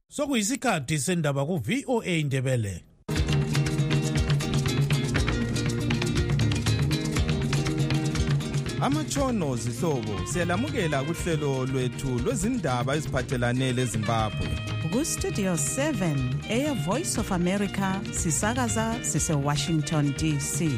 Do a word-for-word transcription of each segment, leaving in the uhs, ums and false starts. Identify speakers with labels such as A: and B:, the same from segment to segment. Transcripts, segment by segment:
A: Sokuyisikhathi sendaba ku V O A Ndebele.
B: Amatshono zihlobo siyalamukela kuhlelo lwethu lwezindaba eziphathelane leZimbabwe.
C: Ku Studio seven eya Voice of America sisakaza sise Washington D C.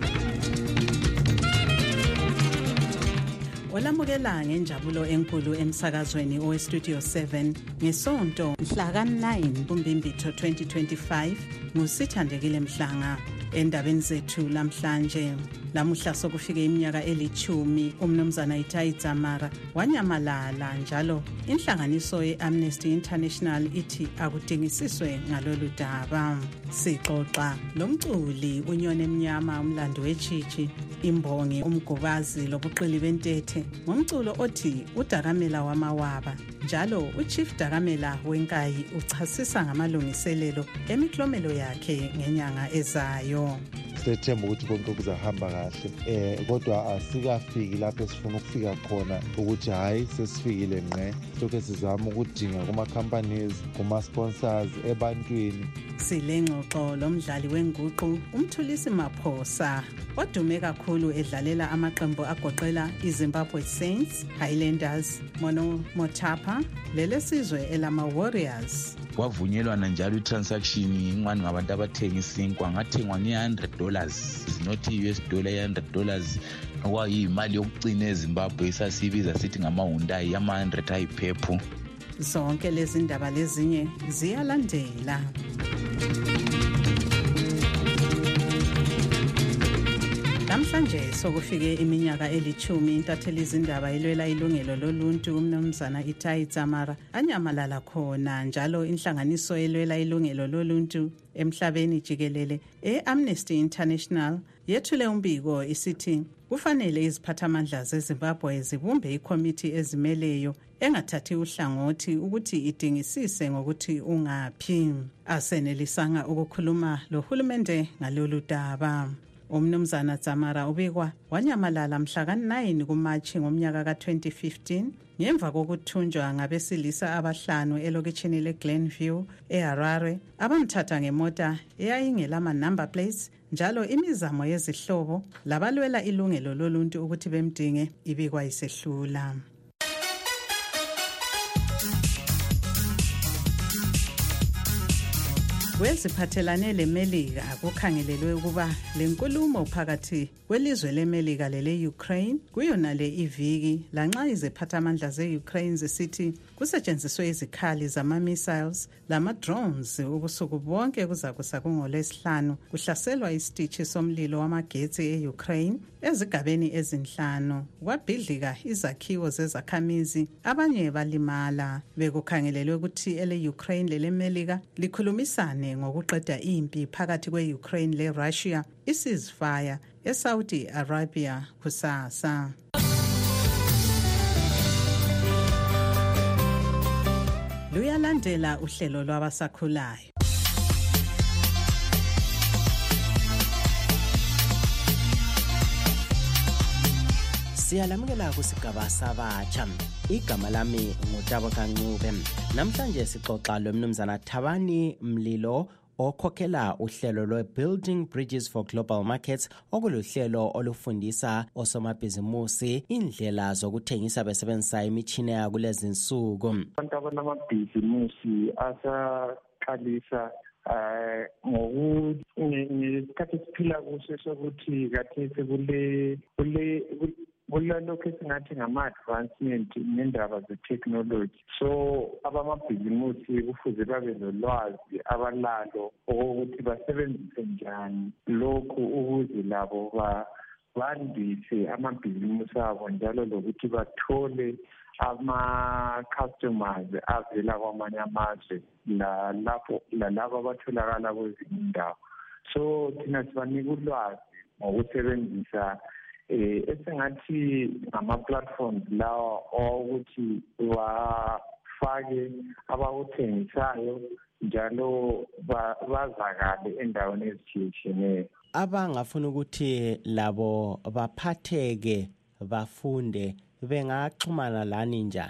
C: Olamukela ngenjabulo enkulu emsakazweni owe Studio seven ngesonto mhla ka nine kuMbimbithi twenty twenty-five nguSithandekile Mhlanga. Endabeni zethu namhlanje lamuhla sokufike iminyaka elithumi umnumzana Itai Dzamara wanyamalala, njalo inhlanganiso ye-Amnesty International ithi akudingisiswe ngalolu daba. Sixoxa lomculi uNyoni Emnyama umlando wechichi imbongi umgobazi lobuqili bentethe ngomculo othi uDakamela wamawaba, njalo uChief Dakamela wenkayi uchasisa ngamalungiselelo emiklomelo yakhe ngenyanga ezayo.
D: Sethemba ukuthi konke kuzahamba kahle eh kodwa asikafiki lapho esifuna ukufika khona ukuthi hayi sesifikile ngqe. Lokho sizama ukudinga kuma companies, kuma sponsors ebantwini.
C: Silengxoxo lomdlali wenguqu uMthulisi Maphosa odume kakhulu edlalela amaqembu agoqela iZimbabwe Saints, Highlanders, Mono Motapa lelesizwe elama Warriors.
E: Kwavunyelwana njalo itransaction ingwani ngabantu abathengisa inkwa ngathengwa nge one hundred dollars, not U S dollar one hundred dollars, okwayimali yokucina eZimbabwe isasibiza sithi ngama Hyundai yama one hundred ayiphephu.
C: Zonke lezi ndaba lezinye ziyalandela. Namhlanje sokufike iminyaka elithumi intatheli izindaba ilwela ilungelo loluntu umnumzana Itai Dzamara anyamalala khona, njalo inhlanganiso elwela ilungelo loluntu emhlabeni jikelele e-Amnesty International yethule umbiko isithi kufanele iziphathamandla zeZimbabwe zibumbe ikomiti ezimeleyo engathathi uhlangothi ukuthi idingisise ngokuthi ungaphi. Asenelisanga ukukhuluma lohulumende ngalolu daba. Umnumzana Dzamara ubikwa wanyamalala mhla ka nine kuMachi ngomnyaka ka twenty fifteen ngemva kokuthunjwa ngabesilisa abahlanu elokitshini leGlenview eHarare abamthatha ngemota eyayingelama number plates, njalo imizamo yezihlobo labalwela ilungelo loluntu ukuthi bemdinge ibikwa isehlula. Weziphathelane leMelika kukhangelelwe ukuba lenkulumo phakathi kwelizwe leMelika lele Ukraine kuyona le iviki, lanxa iziphathamandla ze-Ukraine zisithi kusetshenziswe izikhali zama-missiles lama-drones ubusuku bonke kuzakusa kungolwesihlanu kuhlaselwa isitishi somlilo wamagetsi e-Ukraine ezigabeni ezinhlanu, kwabhidlika izakhiwo zezakhamizi, abanye balimala. Bekukhangelelwe ukuthi ele-Ukraine lele-Melika likhulumisane ngokuqeda impi phakathi kwe-Ukraine le-Russia, i-ceasefire e-Saudi Arabia kusasa. Luyalandela uhlelo lwabasakhulayo.
F: Siyalamukela kusigaba sabatsha. Igama lami nguTabo Kancube. Namhlanje sixoxa lomnumzana Thabani Mlilo okhokhela uhlelo lwe Building Bridges for Global Markets, okuluhlelo olufundisa osomabhizimusi indlela zokuthengisa besebenzisa imitshini yakulezi nsuku.
G: Abantu abanamabhizimusi asaqalisa eh ngoku ngesikhathi siphila kuso sokuthi kathesi kule kule kulokho esingathi ngama-advancement ngendaba ze-technology. So abamabhizimusi kufuze babe nolwazi abalalo ukuthi basebenzise njani lokhu ukuze labo bandise amabhizimusi abo, njalo lokuthi bathole ama-customers avela kwamanye amazwe lalapho lalabo abatholakala kwezinye indawo. So thina sibanika ulwazi ngokusebenzisa eh esingathi ngama-platforms lawa ukuthi wafake abawuthengisayo njalo bazakale endaweni ezithiyeneyo.
F: Abangafuna ukuthi labo baphatheke bafunde bengaxhumana lani njani?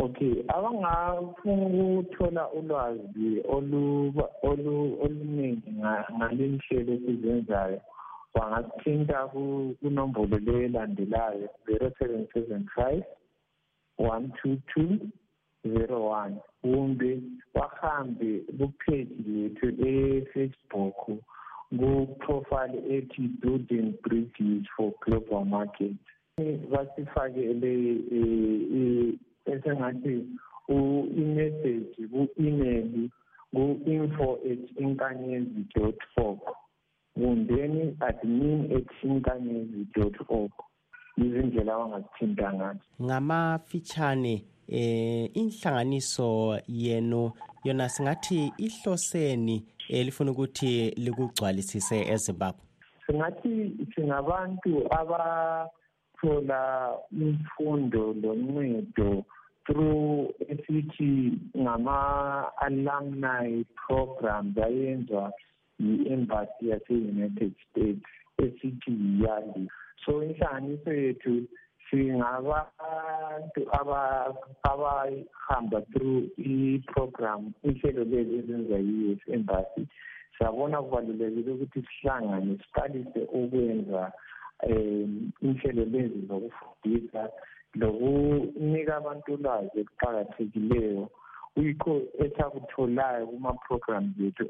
G: Okay, abangafuna ukuthola ulwazi oluningi ngalenhlelo esizenzayo bangasithinta kunombolo le elandelayo zero seven seven five one two two zero one kumbe bahambe kupage yethu e-Facebook ku-profile ethi Building Bridges for Global Market. Basifakele esengathi u-message ku-email ku-info at inkanyezi dot org kundeni admin at inkanyezi dot org. Izindlela abangasithinta ngazo
F: ngamafitshane eh inhlanganiso yenu yona singathi ihloseni elifuna ukuthi likugcwalisise eZimbabwe.
G: Singathi singabantu abathola imfundo loncedo through esithi ngama-alumni programs ayenzwa yi-embassy yase-United States esithi yiyali. So inhlanganiso yethu singabantu abahamba through i-program inhlelo lezi ezenza yi-U S Embassy. Siyabona kubalulekile ukuthi sihlangane siqalise ukwenza um inhlelo lezi zokufundisa lokunika abantu ulwazi ekuqakathekileyo uyikho esakutholayo kuma-programs ethu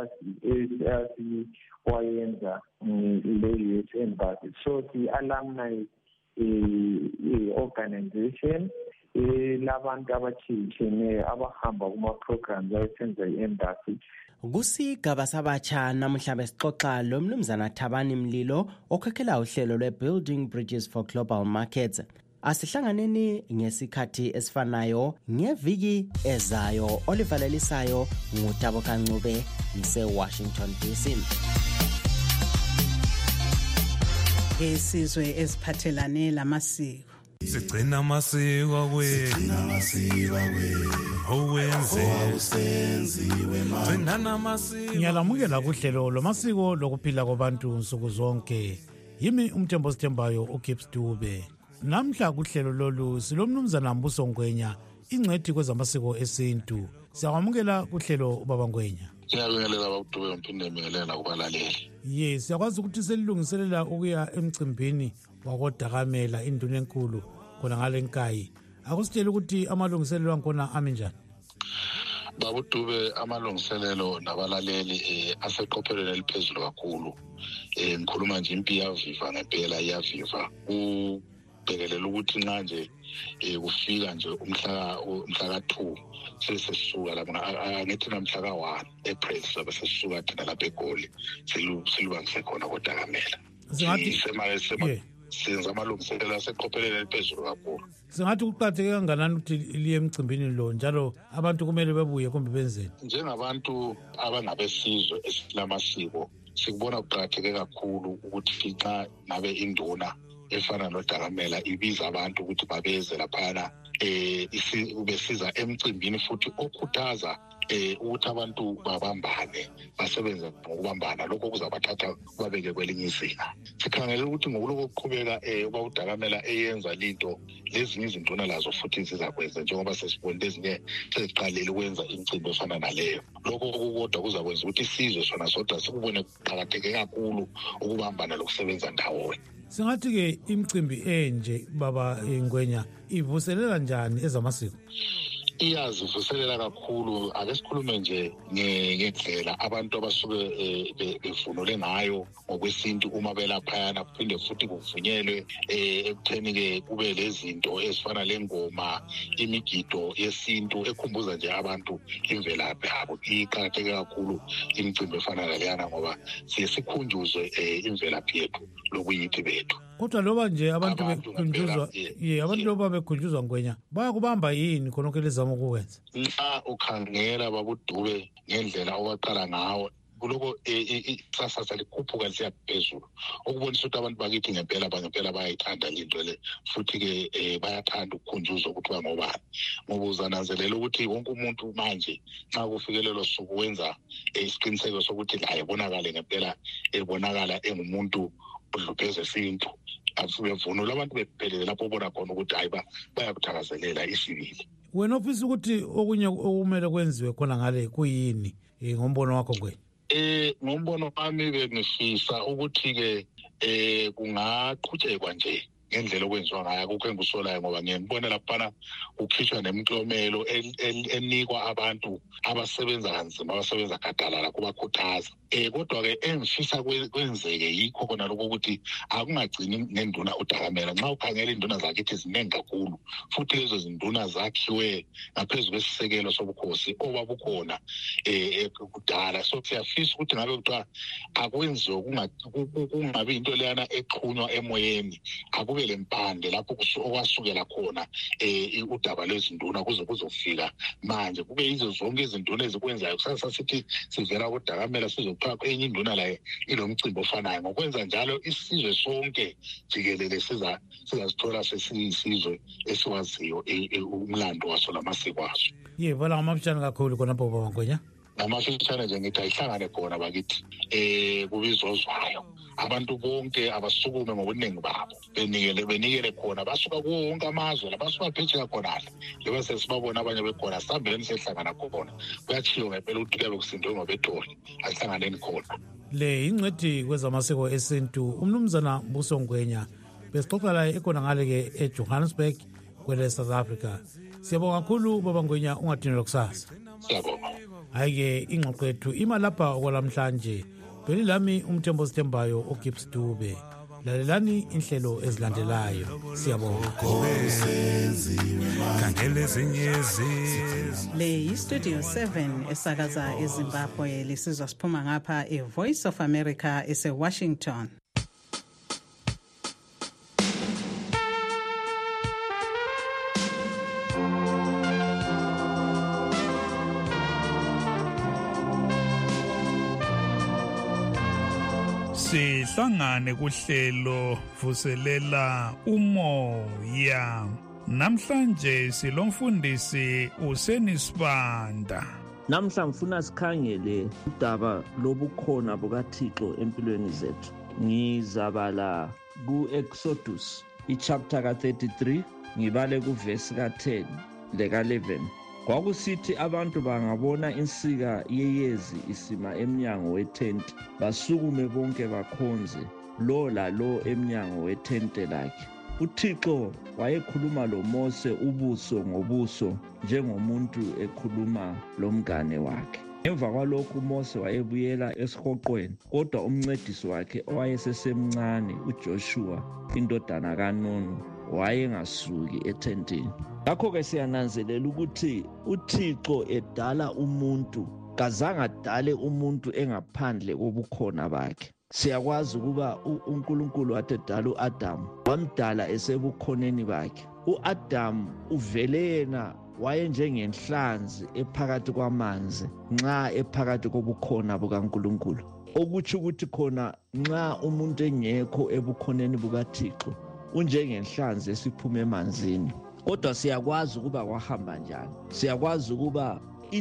G: esasiwayenza le-U S Embassy. So si-alumni i-organization labantu abatshiyetshiyeneyo abahamba kuma-programs ayesenza i-embassy.
F: Kusigaba sabatsha namhlanje sixoxa lo mnumzana Thabani Mlilo okhokhela uhlelo lwe-Building Bridges for Global Markets. Asihlanganeni ngesikhathi esifanayo ngeviki ezayo. Olivalelisayo nguTabo Kancube ngise-Washington D C.
C: Isizwe esiphathelane lamasiko.
A: Sigcina amasiko akwethu, owenze usenziwe manje. Ngiyalamukela kuhlelo lomasiko lokuphila kwabantu nsuku zonke. Yimi umthembo sithembayo uGibbs Dube. Namhla kuhlelo lolu silomnumzana Mbuso Ngwenya, ingcwethi kwezamasiko esintu. Siyamukela kuhlelo ubaba Ngwenya.
H: Ngiyabingelela babuDube ngiphinde ngibingelela kubalaleli.
A: Yes, siyakwazi ukuthi selilungiselela ukuya emcimbini wakoDakamela induna enkulu khona ngalenkayi. Akusitshela ukuthi amalungiselelo akhona ame njani?
H: babuDube amalungiselelo nabalaleli eh aseqophelweni eliphezulu kakhulu. Eh ngikhuluma nje impi yaviva ngempela iyaviva. Ubhekelela ukuthi nxa nje eh kufika nje umhla umhla ka two sesisuka lapha angithi namhla ka one April sabe sesisuka thina lapha eGoli silubangise khona koDakamela.
A: Singathi
H: sema sema senza amalungiselelo aseqophelweni eliphezulu kakhulu.
A: Singathi kuqhatheke kanganani ukuthi liye emcimbini lo njalo abantu kumele bebuye kumbe benzeni?
H: Njengabantu abangabesizwe esilamasiko sikubona kuqhatheke kakhulu ukuthi nxa nabe induna efana noDakamela ibiza abantu ukuthi babeze laphana eh besiza emcimbini futhi okhuthaza eh ukuthi abantu babambane basebenze ngokubambana lokho kuzabathatha babeke kwelinye izinga. Sikhangela ukuthi ngokuloko kuqhubeka eh uba uDakamela eyenza linto lezinye izinduna lazo futhi zizakwenza njengoba sesibonile ezinye seziqalile ukwenza imicimbi efana naleyo. Lokho kodwa kuzakwenza ukuthi isizwe sona sodwa sikubone kuqhakatheke kakhulu ukubambana lokusebenza ndawonye.
A: Singathi ke imicimbi enje baba Ngwenya ivuselela njani ezamasiko?
H: Iyazivuselela kakhulu. Ake sikhulume nje ngendlela abantu abasuke bevunule ngayo ngokwesintu uma belaphayana kuphinde futhi kuvunyelwe ekutheni ke kube lezinto ezifana lengoma imigido yesintu ekhumbuza nje abantu imvelaphi yabo. Iqhatheke kakhulu imicimbi efana naleyana ngoba siye sikhunjuzwe imvelaphi yethu lokuyithi bethu.
A: Kodwa loba nje abantu bekhunjuzwa ye abantu loba bekhunjuzwa Ngwenya bayakubamba yini khonke lezama ukwenza?
H: Nxa ukhangela babuDube ngendlela owaqala ngawo kuloko isasasa likhuphuka lisiya phezulu okubonisa ukuthi abantu bakithi ngempela bangempela bayayithanda into le futhi ke bayathanda ukukhunjuzwa ukuthi bangobani ngoba uzananzelela ukuthi wonke umuntu manje nxa kufikelelo suku wenza isiqiniseko sokuthi la ebonakala ngempela ebonakala engumuntu odlupheze isintu afube vunulo abantu bephelele lapho ubona khona ukuthi hayi bayakuthakazelela isibili.
A: wena ofisa ukuthi okunye okumele kwenziwe khona ngale kuyini ngombono wakho kwe?
H: Eh ngombono wami bengifisa ukuthi ke eh kungaqhutshekwa nje ngendlela okwenziwa ngayo akukho engusolayo ngoba ngiyibona laphana ukhishwa nemiklomelo enikwa abantu abasebenza kanzima abasebenza gadalala kubakhuthaza eh kodwa ke engifisa kwenzeke yikho kona lokho ukuthi akungagcini ngenduna udakamela nxa ukhangela induna zakithi ziningi kakhulu futhi lezo zinduna zakhiwe ngaphezulu kwesisekelo sobukhosi obabukhona eh kudala so siyafisa ukuthi ngabe kuthiwa akwenziwe kungabi into leyana exhunywa emoyeni akube lempande lapho okwasukela khona eh udaba lwezinduna kuze kuzofika manje kube yizo zonke izinduna ezikwenzayo kusasa sithi sivela kudakamela sizopha enye induna la ilomcimbi ofanayo ngokwenza njalo isizwe sonke jikelele siza sizazithola sesiyisizwe esiwaziyo umlando waso lamasiko aso.
A: Yebo la ngamafishane kakhulu khona baba Mangwenya.
H: Ngamafishane nje ngithi ayihlangane khona bakithi eh kubizozwayo abantu bonke abasukume ngobuningi babo benikele benikele khona basuka kuwo wonke amazwe labasuka phetsheya khona leba sesibabona abanye bekhona sihambeni sehlangana khona kuyachiyo ngempela ukuthi kube kusindwe ngobetholi asihlanganeni khona.
A: Le ingcedi kwezamasiko esintu umnumzana Mbuso Ngwenya besixoxa la ekhona ngale ke eJohannesburg kwele South Africa. Siyabonga kakhulu baba Ngwenya ungadinelwa kusasa.
H: Siyabonga.
A: Hayike ingxoxo yethu ima lapha okwalamhlanje. Beli lami umthembo sithembayo uGibbs Dube. Lalelani inhlelo ezilandelayo. Siyabonga.
C: Le iStudio seven esakaza eZimbabwe lesizwa siphuma ngapha eVoice of America ese Washington.
I: Sihlangane kuhlelo vuselela umoya. Namhlanje silomfundisi uSenisibanda.
J: Namhla ngifuna sikhangele udaba lobukhona bukaThixo empilweni zethu. Ngizabala ku-Exodus ichapter ka thirty-three ngibale kuverse ka ten leka eleven. Kwakusithi abantu bangabona insika yeyezi isima emnyango wethente basukume bonke bakhonze lo la lo emnyango wethente lakhe. UThixo wayekhuluma loMose ubuso ngobuso njengomuntu ekhuluma lomngane wakhe. Emva kwalokho uMose wayebuyela esihoqweni kodwa umncedisi wakhe owayesesemncane uJoshua indodana kaNuni wayengasuki ethenteni. Ngakho-ke siyananzelela ukuthi uThixo edala umuntu kazange adale umuntu engaphandle kobukhona bakhe. Siyakwazi ukuba uNkulunkulu wathi edala uAdamu wamdala esebukhoneni bakhe. uAdamu uvele yena wayenjengenhlanzi ephakathi kwamanzi nxa ephakathi kobukhona bukaNkulunkulu. Okutsho ukuthi khona nxa umuntu engekho ebukhoneni bukaThixo unjengenhlanzi esiphuma emanzini. Kodwa siyakwazi ukuba kwahamba njani. Siyakwazi ukuba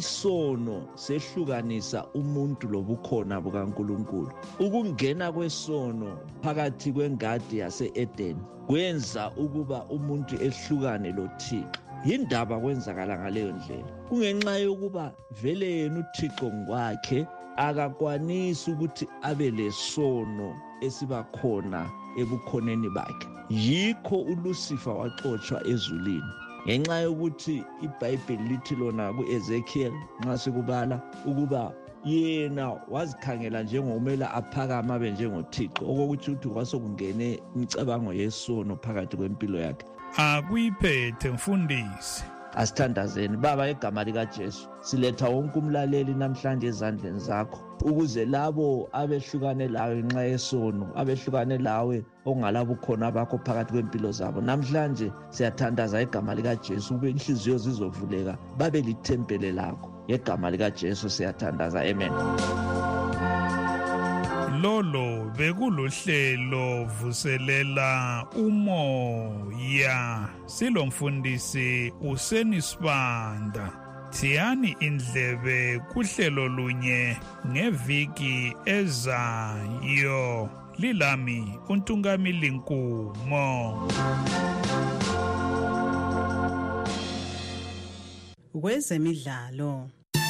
J: isono sehlukanisa umuntu lobukhona bukaNkulunkulu. Ukungena kwesono phakathi kwengadi yase-Eden kwenza ukuba umuntu ehlukane loThixo. Yindaba kwenzakala ngaleyo ndlela. Kungenxa yokuba vele yena uThixo ngokwakhe akakwanisi ukuthi abe lesono esibakhona ebukhoneni bakhe. Yikho uLucifer waxotshwa ezulwini. Ngenxa yokuthi iBhayibheli lithi lona kuEzekiel nxa sikubala ukuba yena wazikhangela njengomela aphakama abe njengoThixo okokuthi uthi kwasokungene imicabango yesono phakathi kwempilo yakhe.
I: Akuyiphethe mfundisi.
J: Asithandazeni baba egama likaJesu siletha wonke umlaleli namhlanje ezandleni zakho ukuze labo abehlukane lawe nxa yesono abehlukane lawe ongalabo khona bakho phakathi kwempilo zabo namhlanje siyathandaza egama likaJesu ube inhliziyo zizovuleka babe lithempele lakho egama likaJesu siyathandaza amen.
I: Lolo bekuluhlelo vuselela umoya silomfundisi uSenisibanda. Thiyani indlebe kuhlelo lunye ngeviki ezayo. Lilami uNtungamili Nkumo.
C: kwezemidlalo.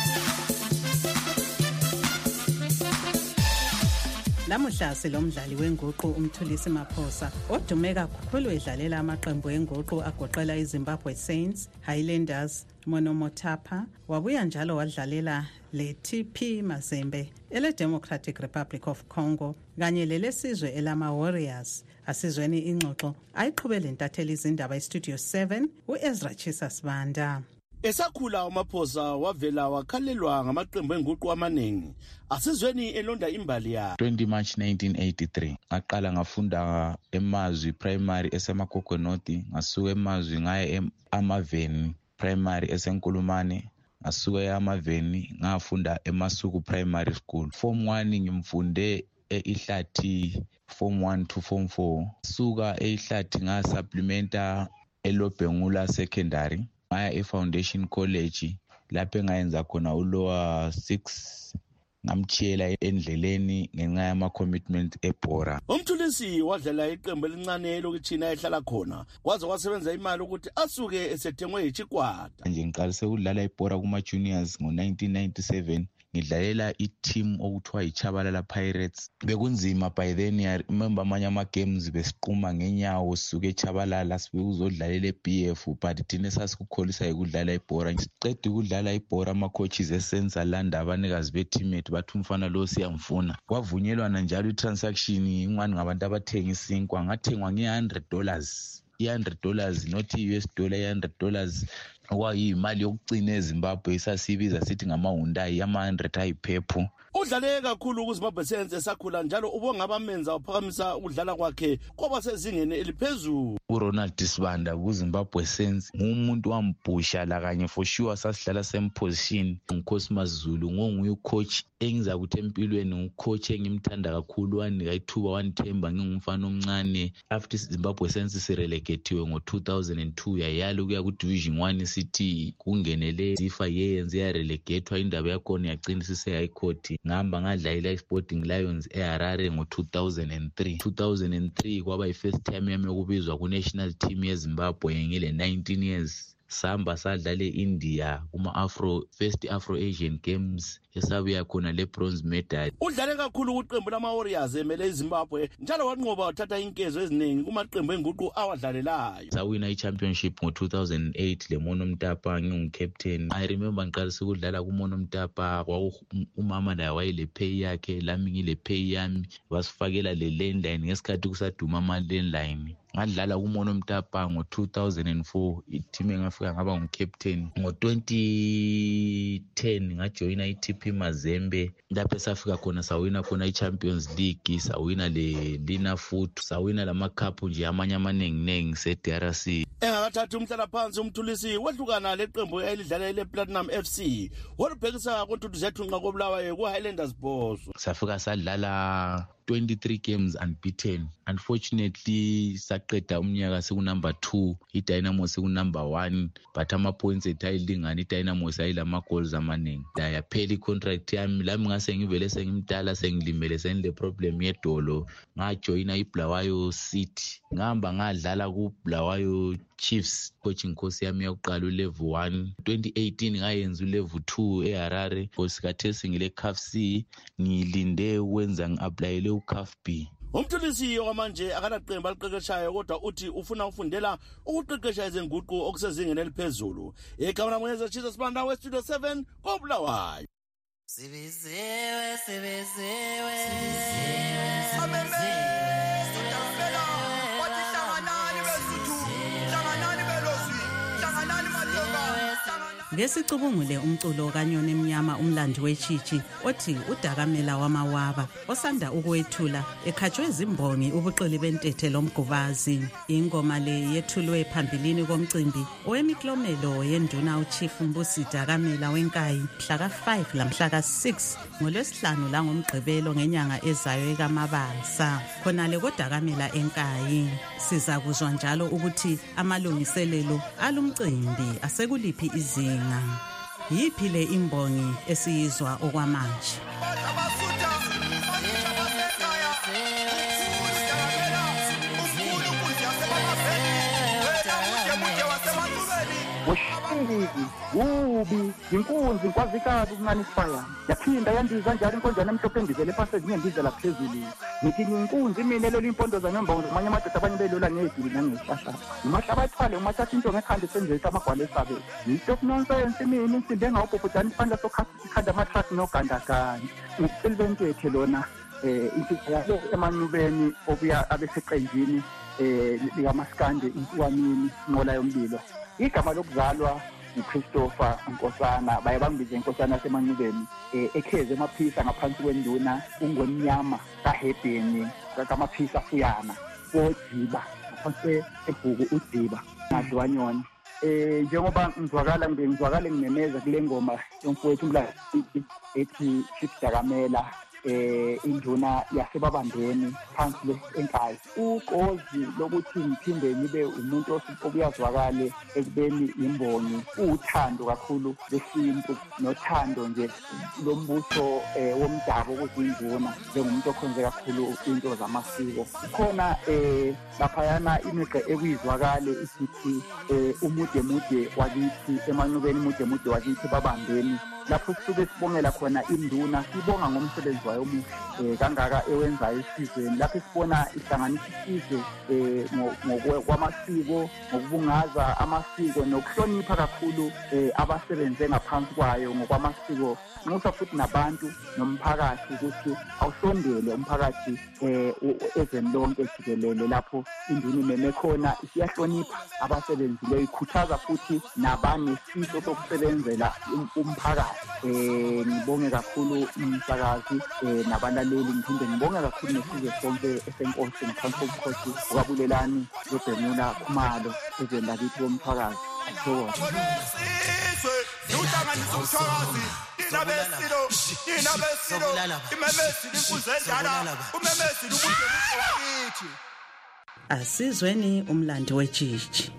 C: Namuhla silomdlali wenguqu uMthulisi Maphosa odume kakhulu edlalela amaqembu enguqu agoqela iZimbabwe Saints, Highlanders, Monomotapa, wabuya njalo wadlalela le T P Mazembe, ele Democratic Republic of Congo kanye lelesizwe elama Warriors. Asizweni ingxoxo ayiqhubele intatheli izindaba eStudio seven uEzra Chisa Sibanda.
K: Esakhula uMaphosa wavela wakhalelwa ngamaqembu enguqu amaningi. Asizweni elonda imbali ya
E: twenty March nineteen eighty-three ngaqala ngafunda eMazwi Primary esemaKokonoti, ngasuka eMazwi ngaya eAmaveni Primary esenkulumane, ngasuka eAmaveni ngafunda eMasuku Primary School. Form one ngimfunde eIhlathi Form one to Form four, suka eIhlathi ngasupplementa eLobhengula Secondary, ngaya eFoundation College lapho engayenza khona ulower six, ngamchiyela endleleni ngenxa yama commitment eBhora.
K: uMthulisi wadlala iqembu elincane lokuchina ehlala khona kwaze kwasebenza imali ukuthi asuke esethengwe iChikwata.
E: Nje ngiqalise ukudlala eBhora kuma juniors ngo nineteen ninety-seven, ngidlalela i-team okuthiwa yiChabalala Pirates. Bekunzima by then, I remember amanye ama games besiquma ngenyawo suke eChabalala sibe uzodlalela eB F, but thina sasikukholisa ukudlala eBhora. Siqede ukudlala eBhora ama coaches esenza landa abanikazi be teammate bathi umfana lo siyamfuna. Kwavunyelwana njalo i-transaction ingani ngabantu abathengisa inkwa, ngathengwa nge one hundred dollars. one hundred dollars not i-U S dollar, one hundred dollars okwayimali yokucina eZimbabwe isasibiza sithi ngama-Hyundai ama one hundred ayiphepho.
K: Udlale kakhulu kuZimbabwe Saints esakhula njalo ubonga abamenza uphakamisa ukudlala kwakhe kwaba sezingeni eliphezulu.
E: uRonald Sibanda kuZimbabwe Saints ngumuntu wambhusha la kanye for sure sasidlala same position. uNkosi Mazulu ngonguye ucoach engiza kuthi empilweni ngucoach engimthanda kakhulu, wanika ithuba wanithemba ngingumfana omncane. After Zimbabwe Saints sirelegetiwe ngo two thousand two yayala kuya ku Division one sithi kungenele zifa yeyenze ya relegatwa, indaba yakhona yagcina siseyayikhothi. Ngihamba ngadlalela iSporting Lions eHarare ngo two thousand three. two thousand three kwaba yi-first time yami yokubizwa ku-national team yeZimbabwe ngile nineteen years. Samba sadlale India kuma Afro first Afro Asian Games esabuya khona le bronze medal.
K: Udlale kakhulu kuqembu lama Warriors emele iZimbabwe njalo wanqoba wathatha inkezo eziningi kumaqembu enguqu awadlalelayo.
E: Sawina i-championship ngo two thousand eight le Monomotapa ngingumcaptain. I remember ngiqalisa ukudlala ku Monomotapa umama naye wayele pay yakhe, lami ngile pay yami, wasifakela le landline ngesikhathi kusaduma ama landline. Ngadlala ku Monomotapa ngo two thousand four, i-team engafika ngaba ngumcaptain. Ngo twenty ten ngajoina i-T P Mazembe lapho esafika khona sawina khona i-Champions League, sawina le Lina Foot, sawina lama cup nje amanye amaningi nengi se-D R C.
K: Engakathatha umhlala phansi uMthulisi wehlukana leqembu elidlala ile Platinum F C walubhekisa kontudu zethu nqa kobulawayo ku Highlanders Boss.
E: Safika sadlala twenty-three games unbeaten. Unfortunately saqeda umnyaka siku number two, iDynamo siku number one, but ama points etayilingana, iDynamo sayilama goals amaningi. Daya pheli contract yami lami ngase ngivele sengimdala sengilimele senile problem yedolo, ngajoina iBulawayo City. Ngihamba ngadlala ku Bulawayo Chiefs, coaching course yami yokuqala ulevel one. twenty eighteen ngayenza ulevel two eHarare, kosikhathesi ngile C A F C, ngilinde ukwenza ngi-applyele u-C A F B.
K: uMthulisi okwamanje akanaqembu aliqeqeshayo kodwa uthi ufuna ufundela ukuqeqesha izenguqu okusezingeni eliphezulu. Igama lami Chisa Sibanda weStudio seven koBulawayo.
L: Sibiziwe sibiziwe sibiziwe
C: Ngesicubungule umculo kaNyoni Emnyama umlandi wechichi othi uDakamela wamawaba osanda ukwethula ekhatshwe izimbongi ubuqili bentethe lomgubazi. Ingoma le yethulwe phambilini komcimbi owemiklomelo yenduna uChief Mbusi Dakamela wenkayi mhla ka five lamhla ka six ngolwesihlanu la ngomgqibelo ngenyanga ezayo ekaMabasa. Khona le koDakamela enkayi siza kuzwa njalo ukuthi amalungiselelo alumcimbi asekuliphi izinga. Yiphi le imbongi esiyizwa okwamanje?
M: kubi kubi inkunzi inkwazikazi ukuncane isifaya yaphinda yandiza njalo inkonjane emhlophe endizele phasezi ngiyendizela phezulu ngithi inkunzi mina lelo impondoza nyomba amanye amadoda abanye belola ngedili nangehlahla umahlaba ithwale umathatha into ngekhanda senzisa amagwala esabe yitop nonsense mina insimbi engawubhubhudana isiphandla sokhasi ikhanda amatrasi nogandaganda ngikusilibentwethe lona eh insipho emanubeni obuya abeseqenjini eh likaMaskande intuwanini inqola yomlilo igama lokuzalwa uChristopher Nkosana baye bambize inkosana yasemanubeni eh ekheze emaphisa ngaphansi kwenduna ungomnyama kaHebeni kamaphisa afuyana odziba ngaphansi ebhuku udziba madlwanyoni eh njengoba ngizwakala ngizwakala nginemeza kule ngoma yomfowethu umlazi ethi Shipdakamela eh induna yasebabandeni phansi le enkayi uqozi lokuthi ngiphinde ngibe umuntu obuyazwakale ekubeni imbongi uthando kakhulu lesintu nothando nje lombuso eh womdabu okuzinduna njengomuntu okhonze kakhulu into zamasiko khona eh laphayana imigqa ekuyizwakale isithi eh umude mude wakithi emanubeni umude mude wakithi babandeni lapho sisuke sibongela khona induna sibonga ngomsebenzi wayo omuhle kangaka ewenzayo esizweni lapho sibona ihlanganisa isizwe eh ngokwamasiko ngokubungaza amasiko nokuhlonipha kakhulu abasebenze ngaphansi kwayo ngokwamasiko musa futhi nabantu nomphakathi ukuthi awusondele umphakathi eh ezweni lonke jikelele lapho induna imeme khona isiyahlonipha abasebenzi leyo ikhuthaza futhi nabanesifiso sokusebenzela umphakathi eh ngibonge kakhulu umsakazi eh nabalaleli ngiphinde ngibonge kakhulu nesizwe sonke esenkonzo ngaphansi komkhosi ukabulelani loBenula Khumalo ezweni lakithi womphakathi athokoza
N: uhlanganisa umthakazi ina besilo ina besilo imemesi inkunzi endala umemesi umuntu wakithi
C: asizweni umlandi wejiji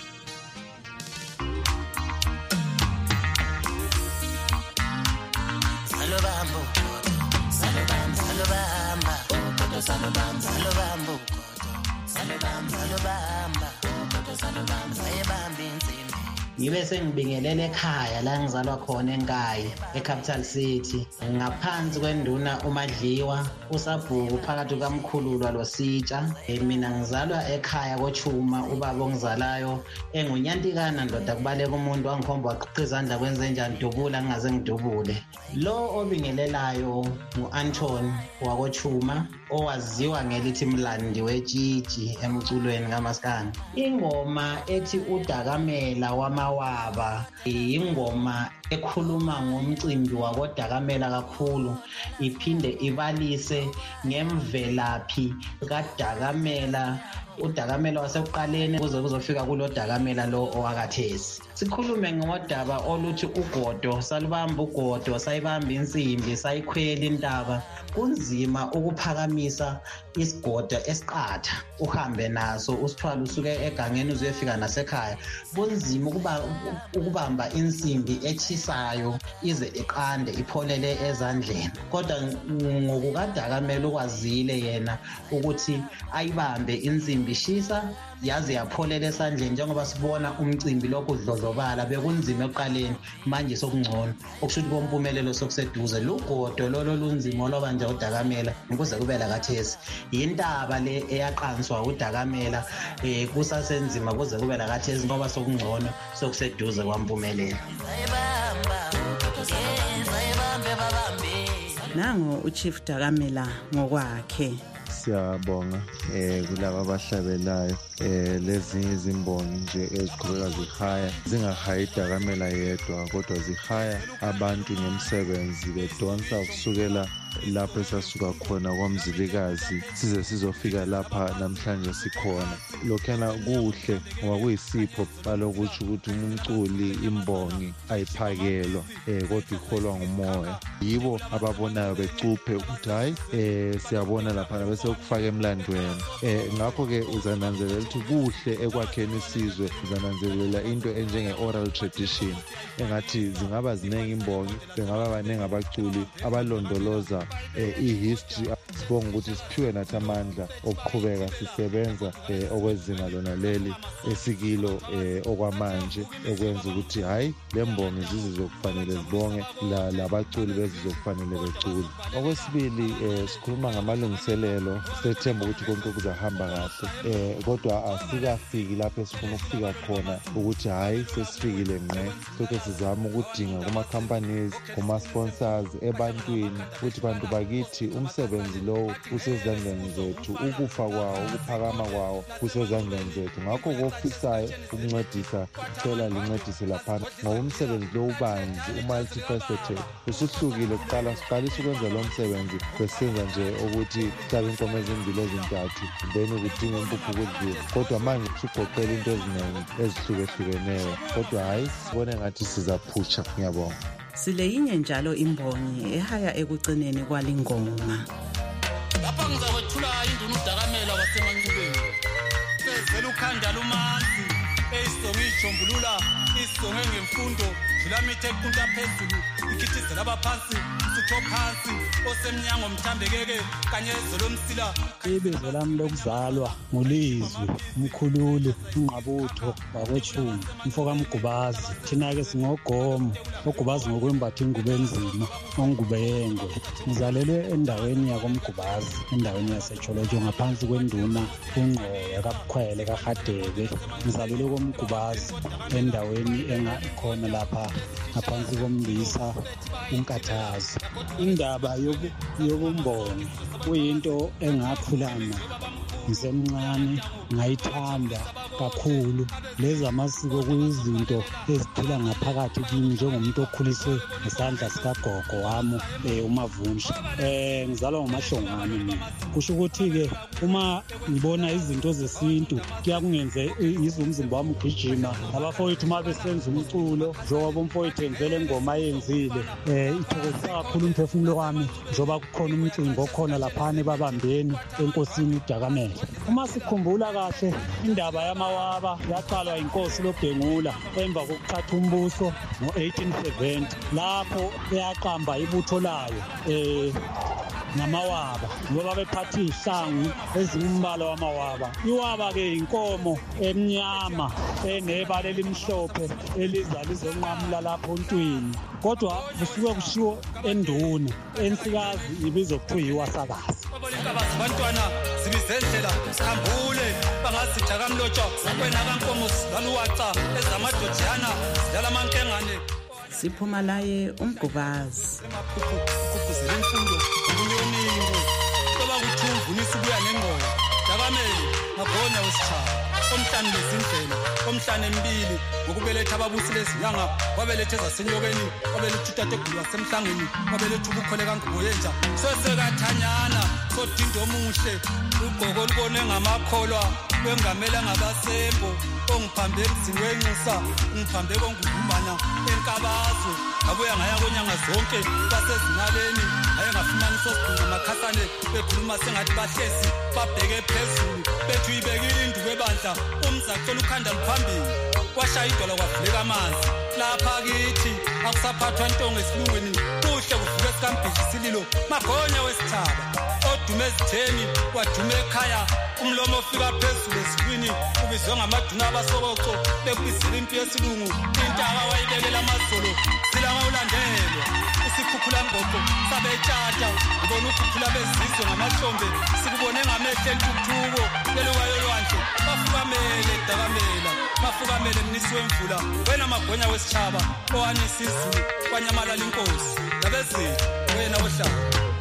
L: salobambo salobambo salobamba ukoto salobamba salobambo ukoto salobamba salobamba ukoto salobamba ayebamba insimbi
O: ngibe sengibingelele ekhaya la ngizalwa khona eNkayi eCapital City ngaphansi kwenduna uMadliwa uSabhuku phakathi kaMkhululwa loSitsha mina ngizalwa ekhaya koChuma ubaba ongizalayo engunyantikana ndoda kubaleka umuntu wangikhomba waqhiqa izandla kwenze njani dubula ngingaze ngidubule lo obingelelayo nguAnton wakoChuma owaziwa ngelithi Mlandi wejiji emculweni kaMaskandi ingoma ethi uDakamela wama waba ingoma ekhuluma ngomcimbi wakoDakamela kakhulu iphinde ibalise ngemvelaphi kaDakamela uDakamela wasekuqaleni kuze kuzofika kulo Dakamela lo owakathesi sikhulume ngodaba oluthi ugodo salubamba ugodo sayibamba insimbi sayikhwela intaba kunzima ukuphakamisa isigodo esiqatha uhambe naso usithwala usuke egangeni uzuyefika nasekhaya kunzima ukuba ukubamba insimbi echisayo ize iqande ipholele ezandleni kodwa ngokukaDakamela ukwazile yena ukuthi ayibambe insimbi ishisa yaze yapholela esandleni njengoba sibona umcimbi lokudlodlobala bekunzima eqaleni manje sokungcono okushuthi kompumelelo sokuseduze lugodo lolo lunzima loba nje uDakamela ukuze kube la kathesi yintaba le eyaqanswa uDakamela eh kusasenzima kuze kube la kathesi ngoba sokungcono sokuseduze kwampumelelo
C: nango uChief Dakamela ngokwakhe
D: siyabonga eh kulabo abahlabelayo eh lezi izimbongi nje eziqhubeka zihaya zingahayi Dakamela yedwa kodwa zihaya abantu ngemsebenzi bedonsa kusukela lapho esasuka khona kwaMzilikazi size sizofika lapha namhlanje sikhona lokhana kuhle ngoba kuyisipho balokuthi ukuthi umculi imbongi ayiphakelwa eh kodwa ikholwa ngumoya yibo ababonayo becuphe ukuthi hayi eh siyabona lapha bese ukufaka emlandweni eh ngakho ke uzananzelela ukuthi kuhle ekwakheni isizwe uzananzelela into enjenge oral tradition engathi zingaba zinenge imbongi bengaba banenge abaculi abalondoloza sibonga i-history sibonga ukuthi siphiwe nathi amandla okuqhubeka sisebenza okwezinga lona leli esikilo okwamanje ekwenza ukuthi hayi le mbongi zizizokufanele zibonge labaculi bezizokufanele becule. Okwesibili sikhuluma ngamalungiselelo sethemba ukuthi konke kuzahamba kahle kodwa asikafiki lapho esifuna ukufika khona ukuthi hayi sesifikile ngqe. Sonke sizama ukudinga kuma-companies kuma-sponsors ebantwini ukuthi bantu bakithi umsebenzi lowo usezandleni zethu, ukufa kwawo ukuphakama kwawo kusezandleni zethu. Ngakho kofisayo ukuncedisa cela lincedise laphana ngoba umsebenzi lo ubanzi u-multifaceted usuhlukile. Kuqala siqalisa ukwenza lo msebenzi besenza nje ukuthi hlabe inkomo ezimbili ezintathu then ukudinga impuphu ukudlula, kodwa manje usugoqela into eziningi ezihlukehlukeneyo kodwa hayi sibone ngathi sizaphutsha. Ngiyabonga.
C: Sileyinye njalo imbongi ehaya ekucineni kwalingoma.
P: Lapha ngizakwethula induna uDakamela wasemancubeni. Sezela ukhanda lumanzi eyisonge ijombulula isonge ngemfundo Zilamithe kunta phezulu ikhithizela abaphansi sitho phansi osemnyango mthambekeke kanye zolomsila.
Q: Ibizo lami lokuzalwa ngulizwi umkhululi ungqabutho wakwethuni umfoka mgubazi. Thina ke singogomo ogubazi ngokwembatha ingubo enzima ongube yengwe. Ngizalelwe endaweni yakomgubazi endaweni yaseCholotsho ngaphansi kwenduna uNgqoya kaBukhwele kaHadebe. Ngizalelwe komgubazi endaweni engakhona lapha ngaphansi komlisa uNkathazo. Indaba yobumboni kuyinto engakhulana ngisemncane ngayithanda kakhulu. Lezi amasiko kuyizinto eziphila ngaphakathi kimi njengomuntu okhuliswe ngesandla sikagogo wami uMavunja. Eh ngizalwa ngoMahlongwane mina. Kusho ukuthi ke uma ngibona izinto zesintu kuyakungenze izumzimba wami ugijima. Abafowethu uma besenza umculo njengoba umfowethu enzele ingoma yenzile eh ithokozisa kakhulu umphefumulo wami njengoba kukhona umcimbi okhona laphana ebabambeni enkosini uDakamela. Uma sikhumbula kahle indaba yamawaba yaqalwa inkosi loBhengula emva kokuqhatha umbuso ngo-eighteen seventy lapho eyaqamba ibutho layo eh namawaba ngoba bephatha ihlangu ezimbala wamawaba. Iwaba ke inkomo emnyama enebala elimhlophe eliza lizonqamula lapho ntwini, kodwa kusuke kushiwo enduna ensikazi ibizo kuthiwa iwasakazi.
P: Abantwana sibizendlela sikhambule bangazitha kamlotsho wena kankomo sibaluwaca ezamadodiyana sidala amankengane.
C: Siphuma laye umgubazi
P: kuphuzela imfundo ubunyoniwe toba kuthumvunisa ubuya nengqondo Dakamela magonya wesitshaba omhlane lezindlela omhlane embili ngokubeletha ababusi lezinyanga wabelethe zasenyokeni wabeletha uTategulu wasemhlangeni wabeletha ubukhole kanguboyenja sosekathanyana sodindo omuhle ugqoko olubone ngamakholwa wengamela ngabasembo ongiphambe emzini wenxusa ngiphambe kongumbana enkabazo abuya ngaya konyanga zonke basezinaleni aye ngafumana isosidingo makhasane bekhuluma sengathi bahlezi babheke phezulu bethu ibekile induku ebandla umzacela ukhanda luphambili kwashaya idolo kwavuleka amanzi lapha kithi akusaphathwa ntongo esilungweni kuhle kuvuka esikambhiji sililo magonya wesithaba odume ezitheni wadume ekhaya umlomo ofika phezulu esikwini ubizwe ngamaduna abasokoco bekubizela impi yesilungu intaba wayibekela amazolo silanga ulandelwa isikhukhula ngoqo sabetshata ubona ukhukhula bezizwe ngamahlombe sikubone ngamehlo entuthuko lelukayo lwandle bafukamele Dakamela bafukamele mnisi wemvula wena magonya wesitshaba owanisizulu kwanyamalala inkosi yabezethu wena ohlala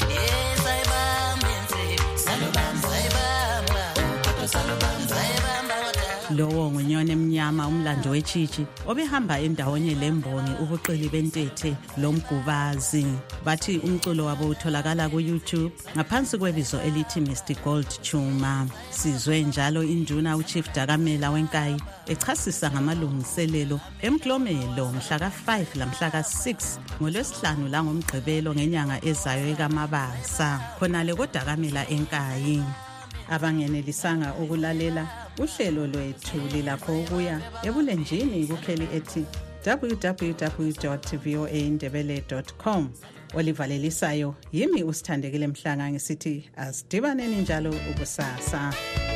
L: yes ayibambe salubamba ayibamba kodwa salubamba ayibamba
C: lowo ngonyone emnyama umlando wechichi obehamba endawonye lembongi ubuqili bentethe lomgubazi. Bathi umculo wabo utholakala ku YouTube ngaphansi kwebizo elithi Mister Gold Chuma. Sizwe njalo induna uChief Dakamela wenkayi echasisa ngamalungiselelo emklomelo mhla ka five lamhla ka six ngolwesihlanu la ngomgqibelo ngenyanga ezayo ekaMabasa khonale koDakamela enkayi. Abangenelisanga ukulalela uhlelo lwethu lilapho ukuya ebulenjini kukheli ethi w w w dot voa ndebele dot com. Olivalelisayo yimi usithandekile Mhlanga ngisithi asidibaneni njalo ukusasa.